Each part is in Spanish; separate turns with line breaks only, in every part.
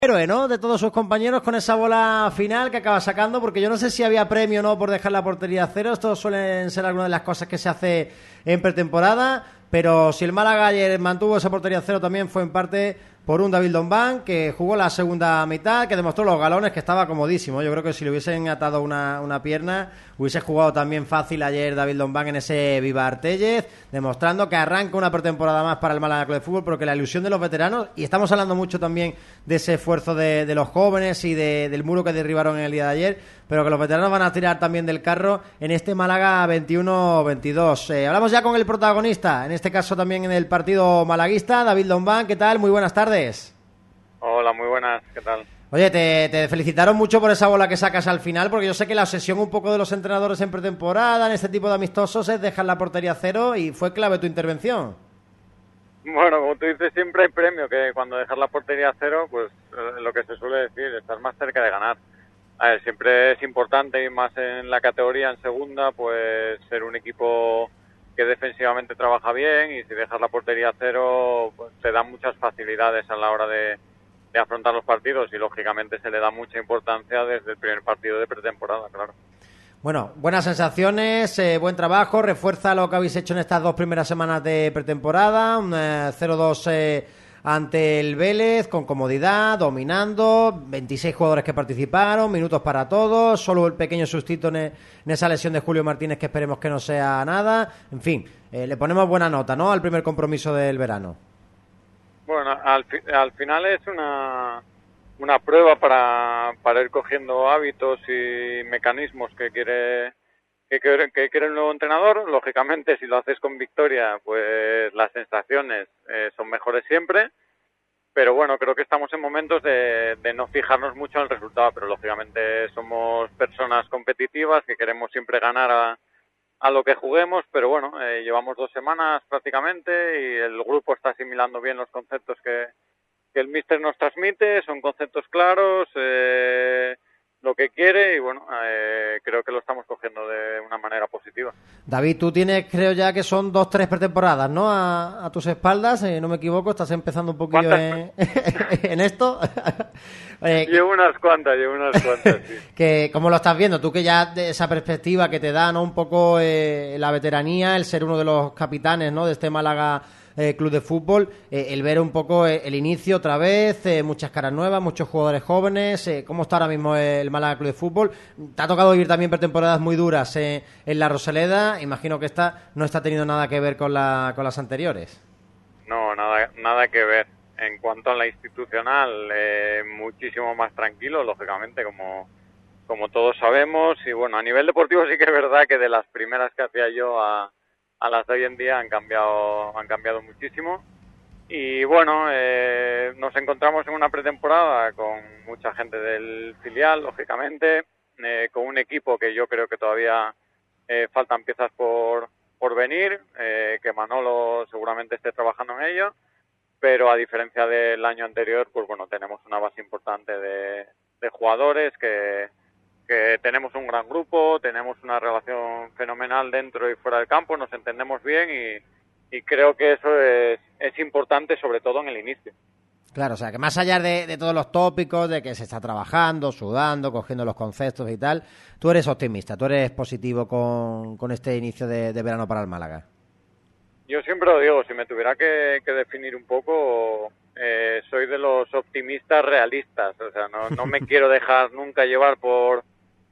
Héroe, ¿no? De todos sus compañeros con esa bola final que acaba sacando, porque yo no sé si había premio o no por dejar la portería a cero. Esto suelen ser algunas de las cosas que se hace en pretemporada, pero si el Málaga ayer mantuvo esa portería a cero también fue en parte por un David Dombán que jugó la segunda mitad, que demostró los galones, que estaba comodísimo. Yo creo que si le hubiesen atado una pierna, hubiese jugado también fácil ayer David Dombán en ese Viva Artellez, demostrando que arranca una pretemporada más para el Málaga Club de Fútbol, pero que la ilusión de los veteranos, y estamos hablando mucho también de ese esfuerzo de los jóvenes y del muro que derribaron en el día de ayer, pero que los veteranos van a tirar también del carro en este Málaga 21-22. Hablamos ya con el protagonista, en este caso también en el partido malaguista, David Dombán. ¿Qué tal? Muy buenas tardes.
Hola, muy buenas, ¿qué tal?
Oye, te felicitaron mucho por esa bola que sacas al final, porque yo sé que la obsesión un poco de los entrenadores en pretemporada, en este tipo de amistosos, es dejar la portería a cero, y fue clave tu intervención.
Bueno, como tú dices, siempre hay premio, que cuando dejas la portería a cero, pues lo que se suele decir, estás más cerca de ganar. A ver, siempre es importante, y más en la categoría, en segunda, pues ser un equipo que defensivamente trabaja bien, y si dejas la portería a cero, pues te dan muchas facilidades a la hora de afrontar los partidos, y lógicamente se le da mucha importancia desde el primer partido de pretemporada, claro.
Bueno, buenas sensaciones, buen trabajo, refuerza lo que habéis hecho en estas dos primeras semanas de pretemporada, un 0-2 ante el Vélez, con comodidad, dominando, 26 jugadores que participaron, minutos para todos, solo el pequeño sustito en esa lesión de Julio Martínez, que esperemos que no sea nada. En fin, le ponemos buena nota, ¿no?, al primer compromiso del verano.
Bueno, al final es una prueba para ir cogiendo hábitos y mecanismos que quiere el nuevo entrenador. Lógicamente, si lo haces con victoria, pues las sensaciones son mejores siempre. Pero bueno, creo que estamos en momentos de no fijarnos mucho en el resultado, pero lógicamente somos personas competitivas que queremos siempre ganar a lo que juguemos, pero bueno, llevamos 2 semanas prácticamente y el grupo está asimilando bien los conceptos que el míster nos transmite. Son conceptos claros, lo que quiere, y bueno, creo que lo estamos cogiendo de una manera positiva.
David, tú tienes, creo ya que son 2-3 pretemporadas, ¿no?, a tus espaldas, no me equivoco, estás empezando un poquillo en esto.
Llevo unas cuantas, sí.
Que, ¿cómo lo estás viendo? Tú, que ya de esa perspectiva que te da, ¿no?, un poco la veteranía, el ser uno de los capitanes, ¿no?, de este Málaga Club de Fútbol, el ver un poco el inicio otra vez, muchas caras nuevas, muchos jugadores jóvenes. ¿Cómo está ahora mismo el Málaga Club de Fútbol? Te ha tocado vivir también pretemporadas muy duras en la Rosaleda. Imagino que esta no está teniendo nada que ver con las anteriores.
No, nada que ver. En cuanto a la institucional, muchísimo más tranquilo, lógicamente, como todos sabemos. Y bueno, a nivel deportivo sí que es verdad que de las primeras que hacía yo a las de hoy en día han cambiado muchísimo. Y bueno, nos encontramos en una pretemporada con mucha gente del filial, lógicamente, con un equipo que yo creo que todavía faltan piezas por venir, que Manolo seguramente esté trabajando en ello, pero a diferencia del año anterior, pues bueno, tenemos una base importante de jugadores que tenemos un gran grupo, tenemos una relación fenomenal dentro y fuera del campo, nos entendemos bien, y creo que eso es importante, sobre todo en el inicio.
Claro, o sea, que más allá de todos los tópicos, de que se está trabajando, sudando, cogiendo los conceptos y tal, tú eres optimista, tú eres positivo con este inicio de verano para el Málaga.
Yo siempre lo digo, si me tuviera que definir un poco, soy de los optimistas realistas, o sea, no me quiero dejar nunca llevar por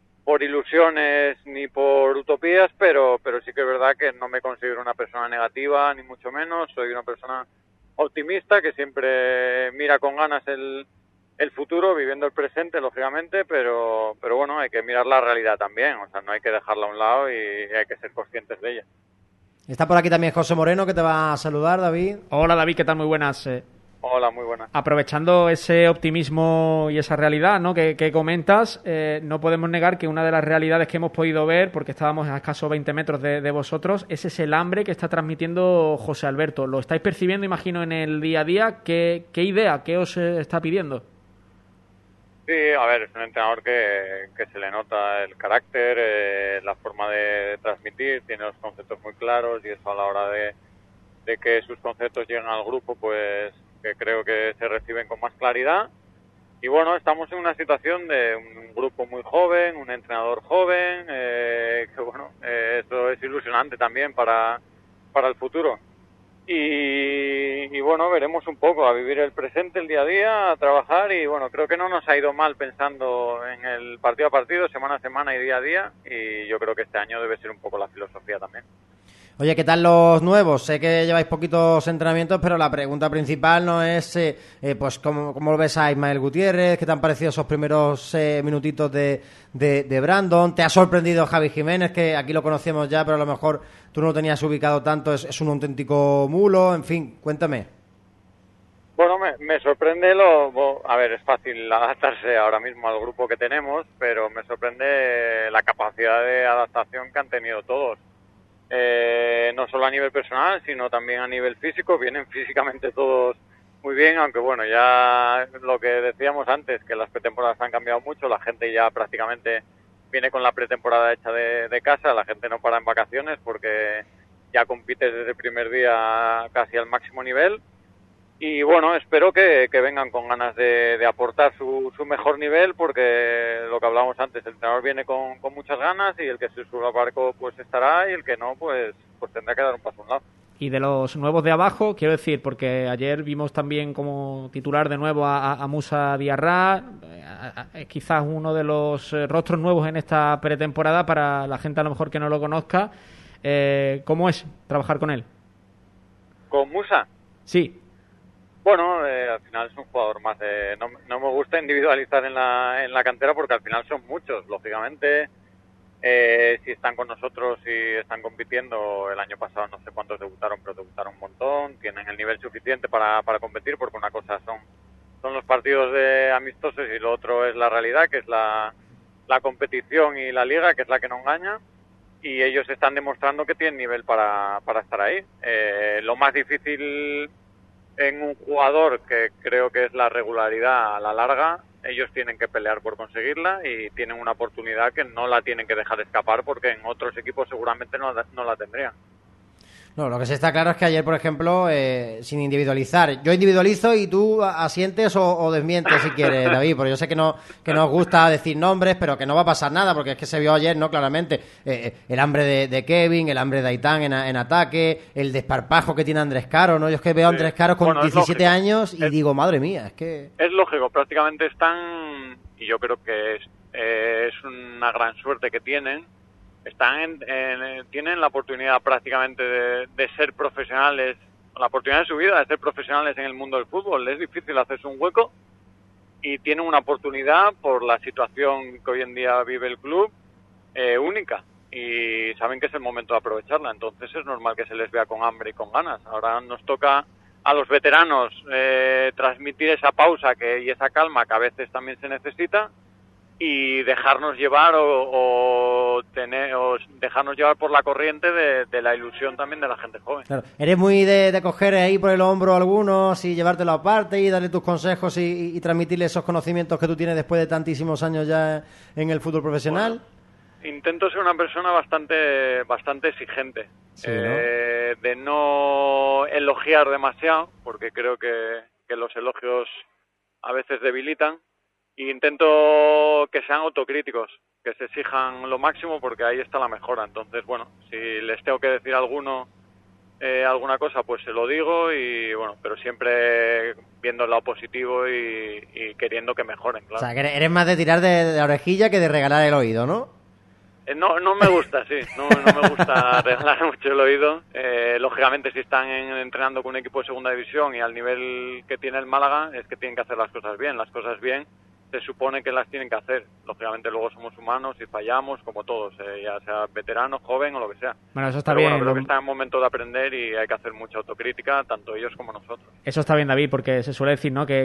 ilusiones ni por utopías, pero sí que es verdad que no me considero una persona negativa, ni mucho menos. Soy una persona optimista que siempre mira con ganas el futuro, viviendo el presente, lógicamente, pero bueno, hay que mirar la realidad también, o sea, no hay que dejarla a un lado y hay que ser conscientes de ella.
Está por aquí también José Moreno, que te va a saludar, David.
Hola, David, ¿qué tal? Muy buenas.
Hola, muy buenas.
Aprovechando ese optimismo y esa realidad, ¿no?, que comentas, no podemos negar que una de las realidades que hemos podido ver, porque estábamos a escasos 20 metros de vosotros, es ese hambre que está transmitiendo José Alberto. ¿Lo estáis percibiendo, imagino, en el día a día? ¿Qué idea, qué os está pidiendo?
Sí, a ver, es un entrenador que se le nota el carácter, la forma de transmitir, tiene los conceptos muy claros, y eso a la hora de que sus conceptos lleguen al grupo, pues que creo que se reciben con más claridad. bueno, estamos en una situación de un grupo muy joven, un entrenador joven, que bueno, esto es ilusionante también para el futuro. Y bueno, veremos un poco, a vivir el presente, el día a día, a trabajar y bueno, creo que no nos ha ido mal pensando en el partido a partido, semana a semana y día a día y yo creo que este año debe ser un poco la filosofía también.
Oye, ¿qué tal los nuevos? Sé que lleváis poquitos entrenamientos, pero la pregunta principal no es, pues, ¿cómo lo ves a Ismael Gutiérrez? ¿Qué te han parecido esos primeros minutitos de Brandon? ¿Te ha sorprendido Javi Jiménez, que aquí lo conocíamos ya, pero a lo mejor tú no lo tenías ubicado tanto? ¿Es un auténtico mulo? En fin, cuéntame.
Bueno, me sorprende a ver, es fácil adaptarse ahora mismo al grupo que tenemos, pero me sorprende la capacidad de adaptación que han tenido todos. No solo a nivel personal, sino también a nivel físico. Vienen físicamente todos muy bien, aunque bueno, ya lo que decíamos antes, que las pretemporadas han cambiado mucho, la gente ya prácticamente viene con la pretemporada hecha de casa, la gente no para en vacaciones porque ya compites desde el primer día casi al máximo nivel. Y bueno, espero que vengan con ganas de aportar su mejor nivel, porque lo que hablábamos antes, el entrenador viene con muchas ganas y el que se suba al barco pues estará y el que no pues tendrá que dar un paso a un lado.
Y de los nuevos de abajo, quiero decir, porque ayer vimos también como titular de nuevo a Musa Diarra, es quizás uno de los rostros nuevos en esta pretemporada para la gente a lo mejor que no lo conozca. ¿Cómo es trabajar con él?
¿Con Musa?
Sí.
Bueno, al final es un jugador más de... No me gusta individualizar en la cantera porque al final son muchos, lógicamente. Si están con nosotros y están compitiendo, el año pasado no sé cuántos debutaron, pero debutaron un montón, tienen el nivel suficiente para competir, porque una cosa son los partidos de amistosos y lo otro es la realidad, que es la competición y la liga, que es la que no engaña, y ellos están demostrando que tienen nivel para estar ahí. Lo más difícil en un jugador, que creo que es la regularidad a la larga, ellos tienen que pelear por conseguirla y tienen una oportunidad que no la tienen que dejar escapar porque en otros equipos seguramente no la tendrían.
No, lo que sí está claro es que ayer, por ejemplo, sin individualizar, yo individualizo y tú asientes o desmientes si quieres, David, porque yo sé que no os gusta decir nombres, pero que no va a pasar nada, porque es que se vio ayer, ¿no? Claramente, el hambre de Kevin, el hambre de Aitán en ataque, el desparpajo que tiene Andrés Caro, ¿no? Yo es que veo a Andrés Caro con 17 años y digo, madre mía, es que...
Es lógico, prácticamente están, y yo creo que es una gran suerte que tienen la oportunidad prácticamente de ser profesionales, la oportunidad de su vida de ser profesionales en el mundo del fútbol. Es difícil hacerse un hueco y tienen una oportunidad por la situación que hoy en día vive el club única y saben que es el momento de aprovecharla. Entonces es normal que se les vea con hambre y con ganas. Ahora nos toca a los veteranos transmitir esa pausa y esa calma que a veces también se necesita, y dejarnos llevar o dejarnos llevar por la corriente de la ilusión también de la gente joven.
Claro. ¿Eres muy de coger ahí por el hombro a algunos y llevártelo aparte y darle tus consejos y transmitirle esos conocimientos que tú tienes después de tantísimos años ya en el fútbol profesional?
Bueno, intento ser una persona bastante exigente,
sí, ¿no?
De no elogiar demasiado, porque creo que los elogios a veces debilitan. Y intento que sean autocríticos, que se exijan lo máximo porque ahí está la mejora. Entonces, bueno, si les tengo que decir alguna cosa, pues se lo digo y bueno, pero siempre viendo el lado positivo y queriendo que mejoren, claro.
O sea, que eres más de tirar de la orejilla que de regalar el oído, ¿no?
No me gusta, sí, no me gusta regalar mucho el oído. Lógicamente, si están entrenando con un equipo de segunda división y al nivel que tiene el Málaga, es que tienen que hacer las cosas bien. Las cosas bien se supone que las tienen que hacer. Lógicamente luego somos humanos y fallamos como todos, ya sea veterano, joven o lo que sea.
Bueno, eso está
Pero
bien.
Bueno, creo que está en momento de aprender y hay que hacer mucha autocrítica, tanto ellos como nosotros.
Eso está bien, David, porque se suele decir, ¿no? que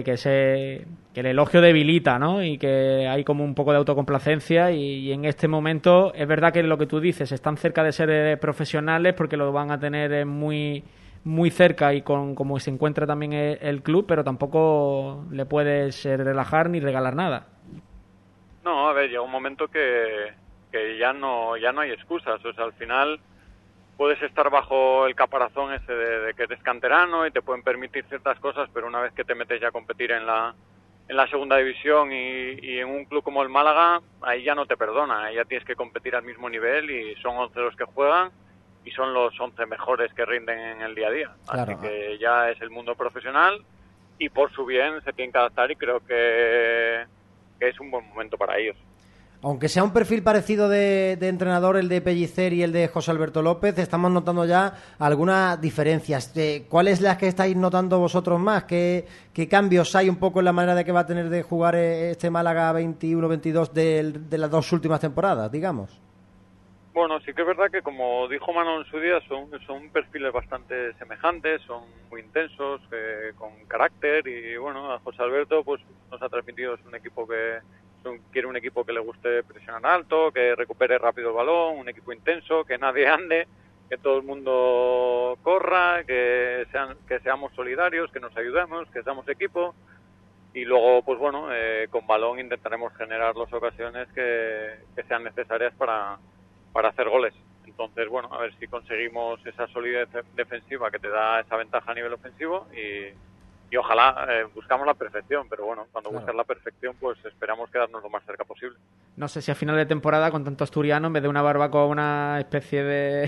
el elogio debilita, ¿no? Y que hay como un poco de autocomplacencia y en este momento es verdad que lo que tú dices, están cerca de ser profesionales porque lo van a tener muy cerca y con como se encuentra también el club, pero tampoco le puedes relajar ni regalar nada.
No, a ver, llega un momento que ya no hay excusas. O sea, al final puedes estar bajo el caparazón ese de que eres canterano y te pueden permitir ciertas cosas, pero una vez que te metes ya a competir en la en la segunda división y en un club como el Málaga, ahí ya no te perdona, ahí ya tienes que competir al mismo nivel y son 11 los que juegan y son los 11 mejores que rinden en el día a día.
Claro.
Así que ya es el mundo profesional y por su bien se tienen que adaptar y creo que es un buen momento para ellos.
Aunque sea un perfil parecido de entrenador, el de Pellicer y el de José Alberto López, estamos notando ya algunas diferencias. ¿Cuáles las que estáis notando vosotros más? ¿Qué cambios hay un poco en la manera de que va a tener de jugar este Málaga 21-22 de las dos últimas temporadas, digamos?
Bueno, sí que es verdad que, como dijo Manu en su día, son perfiles bastante semejantes, son muy intensos, con carácter y, bueno, a José Alberto pues nos ha transmitido, es un equipo que quiere un equipo que le guste presionar alto, que recupere rápido el balón, un equipo intenso, que nadie ande, que todo el mundo corra, que seamos solidarios, que nos ayudemos, que seamos equipo. Y luego, pues bueno, con balón intentaremos generar las ocasiones que sean necesarias para hacer goles. Entonces, bueno, a ver si conseguimos esa solidez defensiva que te da esa ventaja a nivel ofensivo y ojalá buscamos la perfección, pero bueno, cuando buscas la perfección, pues esperamos quedarnos lo más cerca posible.
No sé si a final de temporada, con tanto asturiano, en vez de una barbacoa, una especie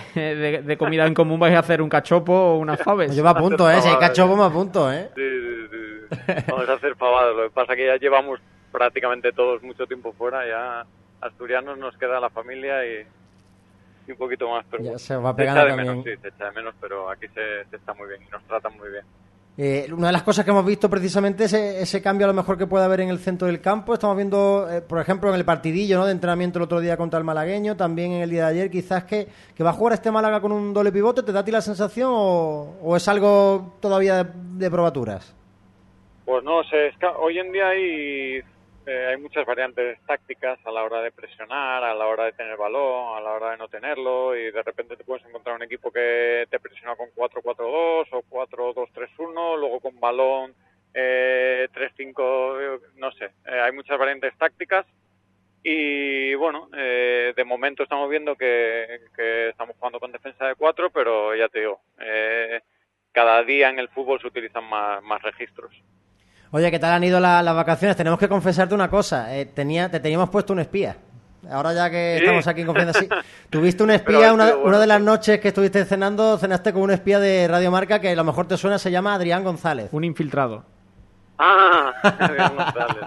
de comida en común, vais a hacer un cachopo o unas faves.
Yo me apunto, si hay cachopo me apunto,
Sí. Vamos a hacer pavadas. Lo que pasa es que ya llevamos prácticamente todos mucho tiempo fuera, ya asturianos nos queda la familia y un poquito más, pero
ya se va pegando
se echa de
también.
menos, sí, se echa de menos, pero aquí se está muy bien y nos tratan muy bien.
Una de las cosas que hemos visto precisamente es ese cambio a lo mejor que puede haber en el centro del campo. Estamos viendo, por ejemplo, en el partidillo, ¿no?, de entrenamiento el otro día contra el malagueño, también en el día de ayer, quizás que va a jugar este Málaga con un doble pivote. ¿Te da a ti la sensación o es algo todavía de probaturas?
Pues no sé, hoy en día hay muchas variantes tácticas a la hora de presionar, a la hora de tener balón, a la hora de no tenerlo, y de repente te puedes encontrar un equipo que te presiona con 4-4-2 o 4-2-3-1, luego con balón 3-5, no sé, hay muchas variantes tácticas y bueno, de momento estamos viendo que estamos jugando con defensa de 4, pero ya te digo, cada día en el fútbol se utilizan más registros.
Oye, ¿qué tal han ido las vacaciones? Tenemos que confesarte una cosa. Te teníamos puesto un espía. Ahora ya que estamos aquí en confianza, sí. Tuviste un espía una de las noches que estuviste cenaste con un espía de Radio Marca que a lo mejor te suena, se llama Adrián González.
Un infiltrado.
Adrián González.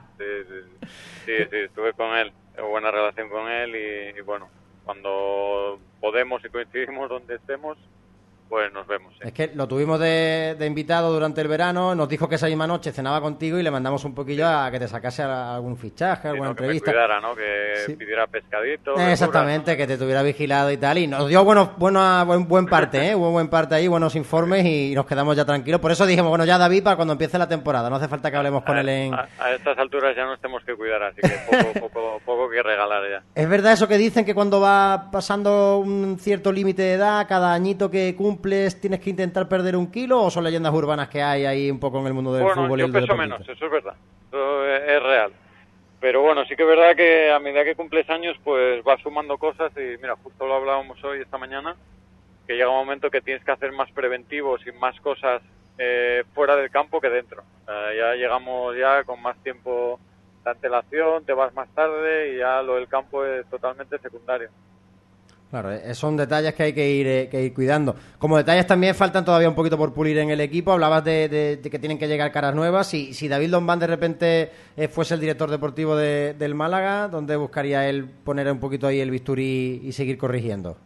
Sí, estuve con él. Tengo buena relación con él y bueno, cuando podemos y coincidimos donde estemos, pues nos vemos.
Es que lo tuvimos de invitado durante el verano, nos dijo que esa misma noche cenaba contigo y le mandamos un poquillo a que te sacase algún fichaje, alguna entrevista.
Que me cuidara, ¿no? Que pidiera pescadito.
Exactamente, verdura, ¿no? Que te tuviera vigilado y tal. Y nos dio buen parte, hubo buen parte ahí, buenos informes y nos quedamos ya tranquilos. Por eso dijimos, bueno, ya David, para cuando empiece la temporada, no hace falta que hablemos con él en...
A estas alturas ya nos tenemos que cuidar, así que poco que regalar ya.
¿Es verdad eso que dicen que cuando va pasando un cierto límite de edad, cada añito que cumples tienes que intentar perder 1 kilo, o son leyendas urbanas que hay ahí un poco en el mundo del fútbol y el
deporte? Yo peso menos, eso es verdad, eso es real. Pero bueno, sí que es verdad que a medida que cumples años, pues vas sumando cosas y mira, justo lo hablábamos hoy, esta mañana, que llega un momento que tienes que hacer más preventivos y más cosas fuera del campo que dentro. Ya llegamos ya con más tiempo de antelación, te vas más tarde y ya lo del campo es totalmente secundario.
Claro, son detalles que hay que ir cuidando. Como detalles también faltan todavía un poquito por pulir en el equipo. Hablabas de que tienen que llegar caras nuevas. Si David Lombán de repente fuese el director deportivo del Málaga, ¿dónde buscaría él poner un poquito ahí el bisturí y seguir corrigiendo?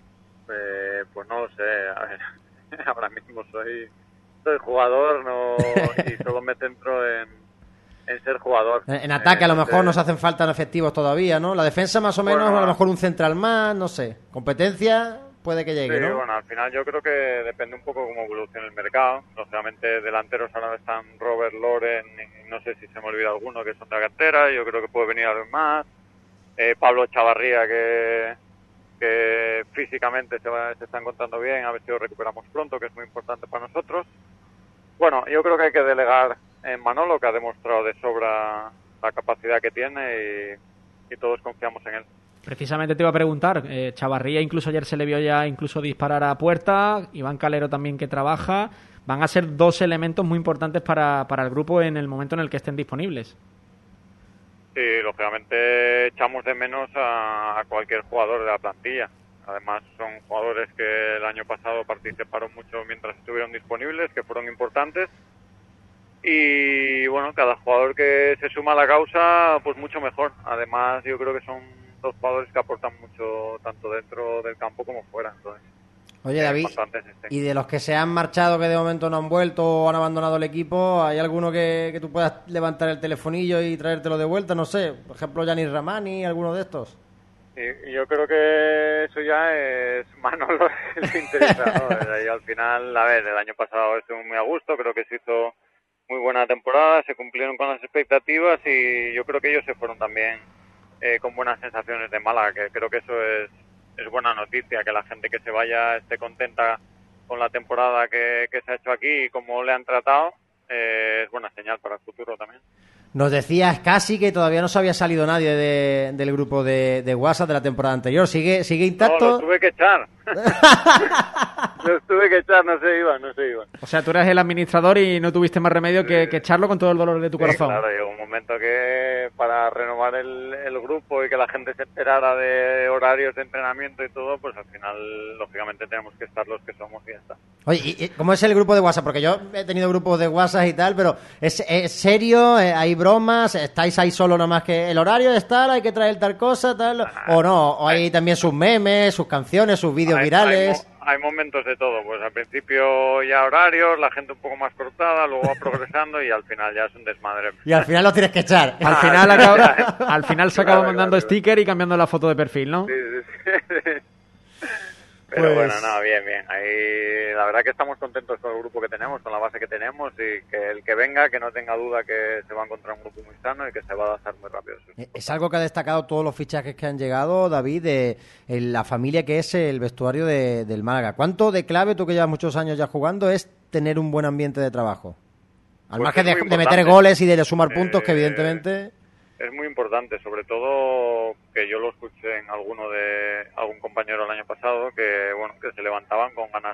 Pues no lo sé. A ver, ahora mismo soy jugador y solo me centro en ser jugador.
En ataque a lo mejor nos hacen falta efectivos todavía, ¿no? La defensa más o menos, a lo mejor un central más, no sé. Competencia puede que llegue,
sí,
¿no?
Bueno, al final yo creo que depende un poco cómo evolucione el mercado. Lógicamente delanteros ahora están Robert, Loren, y no sé si se me olvida alguno que son de la cantera. Yo creo que puede venir alguien más. Pablo Chavarría que físicamente se está encontrando bien, a ver si lo recuperamos pronto, que es muy importante para nosotros. Bueno, yo creo que hay que delegar en Manolo, que ha demostrado de sobra la capacidad que tiene y todos confiamos en él.
Precisamente te iba a preguntar, Chavarría incluso ayer se le vio ya incluso disparar a puerta, Iván Calero también que trabaja, van a ser dos elementos muy importantes para el grupo en el momento en el que estén disponibles.
Sí, lógicamente echamos de menos a cualquier jugador de la plantilla. Además son jugadores que el año pasado participaron mucho mientras estuvieron disponibles, que fueron importantes. Y bueno, cada jugador que se suma a la causa, pues mucho mejor. Además yo creo que son dos jugadores que aportan mucho tanto dentro del campo como fuera. Entonces,
oye, David, y de los que se han marchado, que de momento no han vuelto o han abandonado el equipo, ¿hay alguno que tú puedas levantar el telefonillo y traértelo de vuelta? No sé, por ejemplo, Yanis Ramani, alguno de estos.
Y yo creo que eso ya es Manolo el interesado, ¿no? Y al final, a ver, el año pasado estuvo muy a gusto, creo que se hizo muy buena temporada, se cumplieron con las expectativas y yo creo que ellos se fueron también con buenas sensaciones de Málaga, que creo que eso es buena noticia, que la gente que se vaya esté contenta con la temporada que se ha hecho aquí y cómo le han tratado, es buena señal para el futuro también.
Nos decías casi que todavía no se había salido nadie del grupo de WhatsApp de la temporada anterior. ¿Sigue intacto?
No, los tuve que echar. Los tuve que echar, no se iban.
O sea, tú eras el administrador y no tuviste más remedio que echarlo con todo el dolor de tu corazón.
Claro, llegó un momento que para renovar el grupo y que la gente se enterara de horarios de entrenamiento y todo, pues al final, lógicamente, tenemos que estar los que somos y ya está.
Oye, ¿y cómo es el grupo de WhatsApp? Porque yo he tenido grupos de WhatsApp y tal, pero ¿es serio? ¿Hay bromas? ¿Estáis ahí solo nomás que el horario es tal, hay que traer tal cosa, tal? ¿O no? ¿O hay también sus memes, sus canciones, sus vídeos virales?
Hay momentos de todo, pues al principio ya horarios, la gente un poco más cortada, luego va progresando y al final ya es un desmadre.
Y al final lo tienes que echar.
Al final se acaba mandando sticker y cambiando la foto de perfil, ¿no?
Sí. Pero bueno, no, bien. Ahí la verdad que estamos contentos con el grupo que tenemos, con la base que tenemos y que el que venga, que no tenga duda que se va a encontrar un grupo muy sano y que se va a adaptar muy rápido.
Es algo que ha destacado todos los fichajes que han llegado, David, de la familia que es el vestuario del Málaga. ¿Cuánto de clave, tú que llevas muchos años ya jugando, es tener un buen ambiente de trabajo? Al margen de meter goles y de sumar puntos, que evidentemente...
Es muy importante, sobre todo que yo lo escuché en algún compañero el año pasado, que bueno, que se levantaban con ganas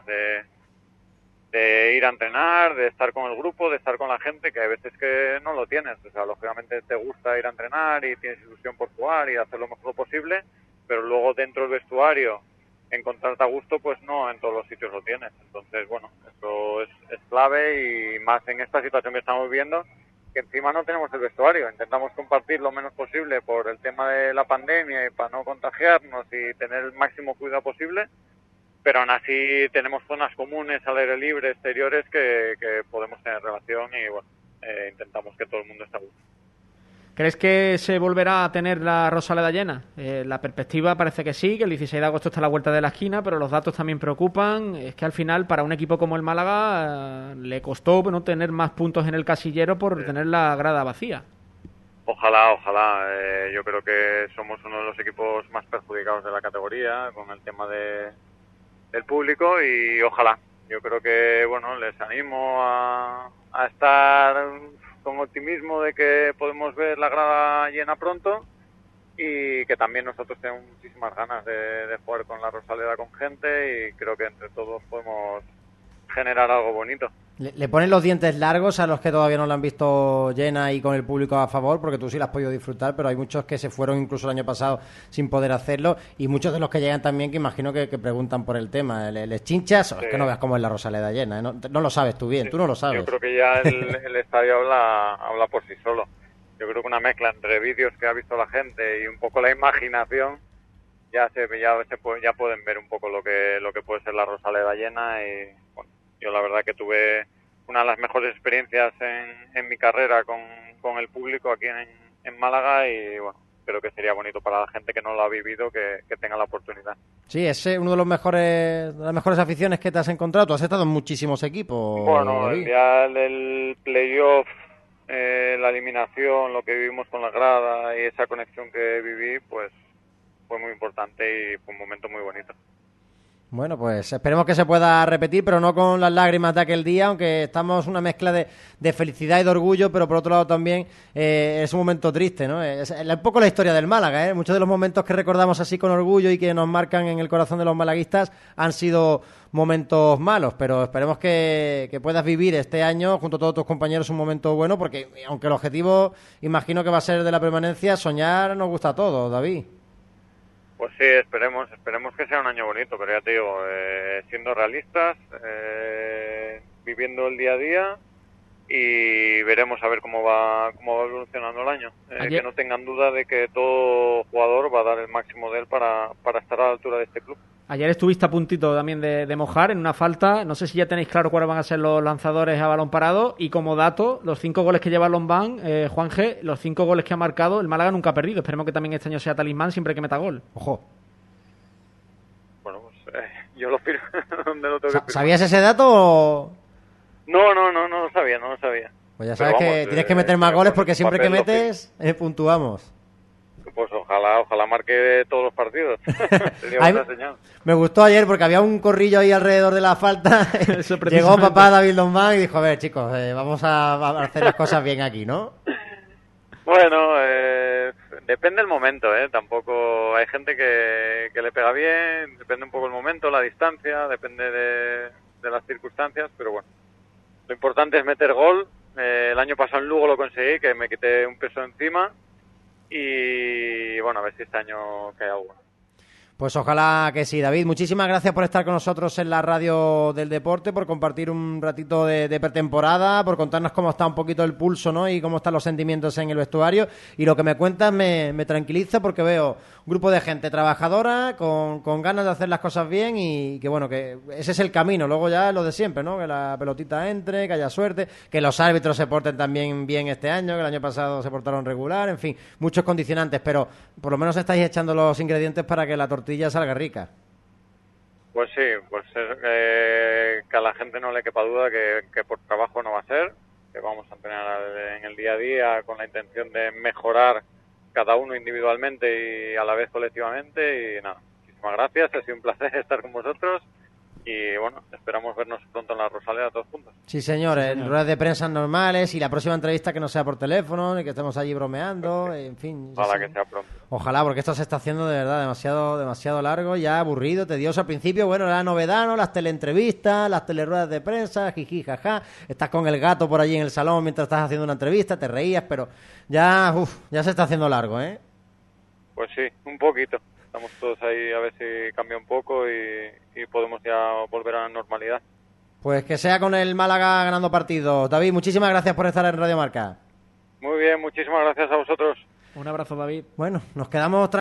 de ir a entrenar, de estar con el grupo, de estar con la gente, que hay veces que no lo tienes. O sea, lógicamente te gusta ir a entrenar y tienes ilusión por jugar y hacer lo mejor posible, pero luego dentro del vestuario encontrarte a gusto, pues no en todos los sitios lo tienes. Entonces, bueno, eso es clave y más en esta situación que estamos viviendo, que encima no tenemos el vestuario. Intentamos compartir lo menos posible por el tema de la pandemia y para no contagiarnos y tener el máximo cuidado posible, pero aún así tenemos zonas comunes al aire libre, exteriores, que podemos tener relación y bueno, intentamos que todo el mundo esté a gusto.
¿Crees que se volverá a tener la Rosaleda llena? La perspectiva parece que sí, que el 16 de agosto está a la vuelta de la esquina, pero los datos también preocupan. Es que al final, para un equipo como el Málaga, le costó no tener más puntos en el casillero por tener la grada vacía.
Ojalá. Yo creo que somos uno de los equipos más perjudicados de la categoría con el tema del público y ojalá. Yo creo que, bueno, les animo a estar con optimismo de que podemos ver la grada llena pronto y que también nosotros tenemos muchísimas ganas de jugar con la Rosaleda con gente y creo que entre todos podemos generar algo bonito.
¿Le ponen los dientes largos a los que todavía no la han visto llena y con el público a favor? Porque tú sí la has podido disfrutar, pero hay muchos que se fueron incluso el año pasado sin poder hacerlo y muchos de los que llegan también que imagino que preguntan por el tema. ¿Les chinchas? Sí. Es que no veas cómo es la Rosaleda llena, ¿eh? No lo sabes tú bien, sí. Tú no lo sabes.
Yo creo que ya el estadio habla por sí solo. Yo creo que una mezcla entre vídeos que ha visto la gente y un poco la imaginación ya pueden ver un poco lo que puede ser la Rosaleda llena y bueno, yo la verdad que tuve una de las mejores experiencias en mi carrera con el público aquí en Málaga y bueno, creo que sería bonito para la gente que no lo ha vivido que tenga la oportunidad.
Sí, es uno de las mejores aficiones que te has encontrado. Tú has estado en muchísimos equipos.
Bueno, el playoff, la eliminación, lo que vivimos con la grada y esa conexión que viví, pues fue muy importante y fue un momento muy bonito.
Bueno, pues esperemos que se pueda repetir, pero no con las lágrimas de aquel día, aunque estamos una mezcla de felicidad y de orgullo, pero por otro lado también es un momento triste, ¿no? Es un poco la historia del Málaga, ¿eh? Muchos de los momentos que recordamos así con orgullo y que nos marcan en el corazón de los malaguistas han sido momentos malos, pero esperemos que puedas vivir este año junto a todos tus compañeros un momento bueno, porque aunque el objetivo imagino que va a ser de la permanencia, soñar nos gusta a todos, David.
Pues sí, esperemos que sea un año bonito, pero ya te digo, siendo realistas, viviendo el día a día y veremos a ver cómo va evolucionando el año. Que no tengan duda de que todo jugador va a dar el máximo de él para estar a la altura de este club.
Ayer estuviste a puntito también de mojar en una falta. No sé si ya tenéis claro cuáles van a ser los lanzadores a balón parado. Y como dato, los 5 goles que lleva Lombán, Juan G, los 5 goles que ha marcado, el Málaga nunca ha perdido. Esperemos que también este año sea talismán siempre que meta gol.
Ojo.
Bueno, pues yo lo firmo. ¿Dónde lo tengo que firmar?
¿Sabías ese dato o...?
No lo sabía.
Pues ya sabes que tienes que meter más goles porque siempre que metes, puntuamos.
Pues ojalá marque todos los partidos. Sería buena señal.
Me gustó ayer porque había un corrillo ahí alrededor de la falta. Llegó papá David Lombán y dijo, a ver chicos, vamos a hacer las cosas bien aquí, ¿no?
Bueno, depende del momento, tampoco hay gente que le pega bien, depende un poco el momento, la distancia, depende de las circunstancias, pero bueno, lo importante es meter gol. El año pasado en Lugo lo conseguí, que me quité un peso encima. Y bueno, a ver si este año cae algo.
Pues ojalá que sí, David. Muchísimas gracias por estar con nosotros en la radio del deporte, por compartir un ratito de pretemporada, por contarnos cómo está un poquito el pulso, ¿no? Y cómo están los sentimientos en el vestuario. Y lo que me cuentas me tranquiliza porque veo un grupo de gente trabajadora, con ganas de hacer las cosas bien y que bueno, que ese es el camino. Luego ya es lo de siempre, ¿no? Que la pelotita entre, que haya suerte, que los árbitros se porten también bien este año, que el año pasado se portaron regular, en fin, muchos condicionantes, pero por lo menos estáis echando los ingredientes para que la tortilla salga rica.
Pues sí, pues que a la gente no le quepa duda que por trabajo no va a ser, que vamos a entrenar en el día a día con la intención de mejorar cada uno individualmente y a la vez colectivamente y nada, muchísimas gracias, ha sido un placer estar con vosotros y bueno, esperamos vernos pronto en la Rosaleda todos juntos.
Sí señor, en ruedas de prensa normales y la próxima entrevista que no sea por teléfono y que estemos allí bromeando, en fin.
Ojalá que sea pronto.
Ojalá, porque esto se está haciendo de verdad demasiado largo, ya aburrido, tedioso al principio. Bueno, la novedad, ¿no? Las teleentrevistas, las teleruedas de prensa, jiji, jaja. Estás con el gato por allí en el salón mientras estás haciendo una entrevista, te reías, pero ya se está haciendo largo, ¿eh?
Pues sí, un poquito. Estamos todos ahí a ver si cambia un poco y podemos ya volver a la normalidad.
Pues que sea con el Málaga ganando partidos. David, muchísimas gracias por estar en Radio Marca.
Muy bien, muchísimas gracias a vosotros.
Un abrazo, David.
Bueno, nos quedamos